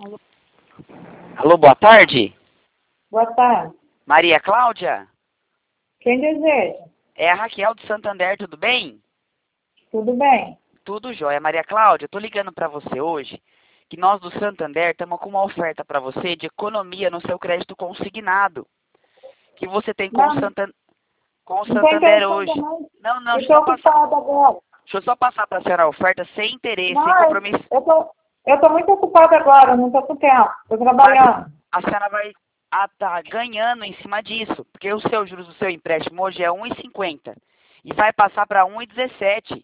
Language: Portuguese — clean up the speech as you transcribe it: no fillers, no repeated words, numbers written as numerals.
Alô, Alô, boa tarde. boa tarde. Maria Cláudia? Quem deseja? É a Raquel de Santander, tudo bem? Tudo bem? Tudo jóia. Maria Cláudia, eu tô ligando para você hoje que nós do Santander estamos com uma oferta para você de economia no seu crédito consignado que você tem com o Não, com o não tem Santander interessante hoje. não. Não, Eu deixa eu estou só passar. ocupada agora. Deixa eu só passar para a senhora a oferta sem interesse, sem Não, compromisso. eu tô muito ocupada agora, não estou com tempo. Estou Mas trabalhando. a senhora vai tá ganhando em cima disso, porque o seu juros do seu empréstimo hoje é 1,50 e vai passar para 1,17.